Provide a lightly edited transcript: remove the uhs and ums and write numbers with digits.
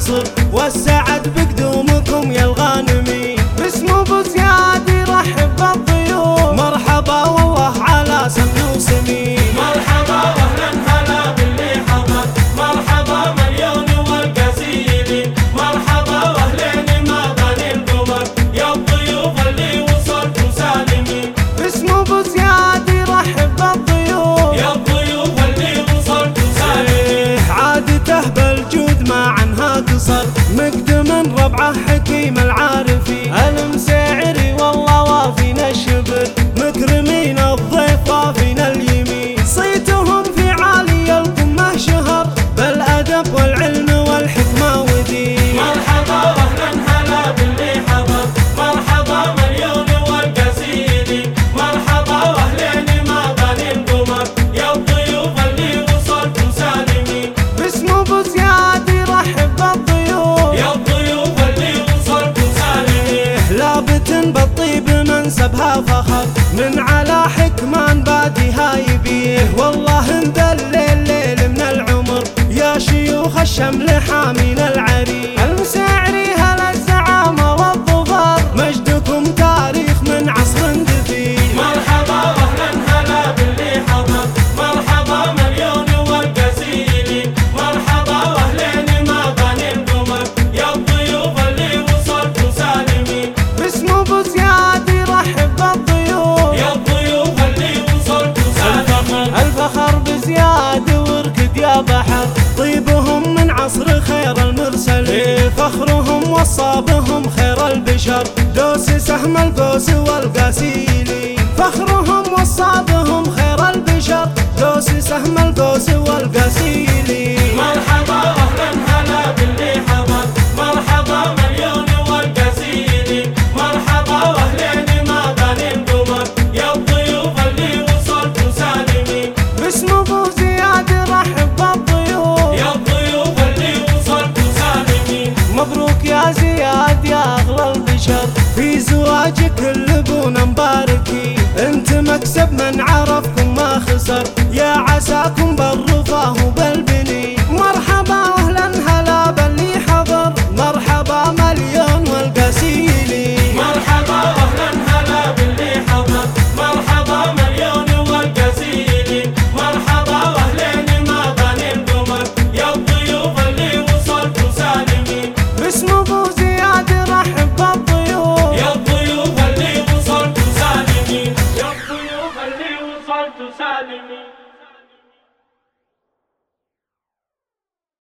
العصر، والسعد بقدومكم يا الغانمين. باسم ابو زياد يرحب بالضيوف، مرحبا والله على سمن وسمين. مرحبا واهلا هلا باللي حضر، مرحبا مليون والقسيلي، مرحبا واهلين ما بني القمر، يا الضيوف اللي وصلتوا سالمين. باسم ابو زياد يرحب بالضيوف، يا الضيوف اللي وصلتوا سالمين. عادته بالجود ما عنها قصر، مقدم ربعه حكيم العارفين. المساعري والله وافينا الشبر، مكرمين الضيف وافينا اليمين. صيتهم في عالي القمة شهر، بالأدب والعلم والحكمة ودين. مرحبا واهلا هلا باللي حضر، مرحبا مليون والقسيلي، مرحبا واهلين ما بني القمر، يا الضيوف اللي وصلتوا سالمين. باسم ابو زياد يرحب بالضيوف، يا الضيوف اللي وصلتوا سالمين. لابت بالطيب منسبها فخر، من على حكمان باديها يبيه. والله مدلل ليل من العمر، يا شيوخ الشمل حامين العريس. المساعري هلا الزعامة والظفر، مجدكم تاريخ من عصر دفين. مرحبا واهلا هلا باللي حضر، مرحبا مليون والقسيلي، مرحبا واهلين ما بني القمر، يا الضيوف اللي وصلتوا سالمين. باسم ابو زياد يرحب بالضيوف، يا الضيوف اللي وصلتوا سالمين. الفخر بزياد واركد يا بحر، طيبهم من عصر خير المرسلين. فخرهم وصابهم خير البشر، دوس سهم القوس والقاسيلي. فخرهم وصابهم خير البشر، دوس سهم القوس والقاسيلي. مرحبا واهلا هلا باللي حضر، مرحبا مليون والقسيلي، مرحبا واهلين ما بني القمر، يا الضيوف اللي وصلتوا سالمين. باسم ابو زياد يرحب بالضيوف، يا الضيوف اللي وصلتوا سالمين. مبروك يا زياد يا اغلى البشر، في زواجك اللبون مباركين. انت مكسب من عرف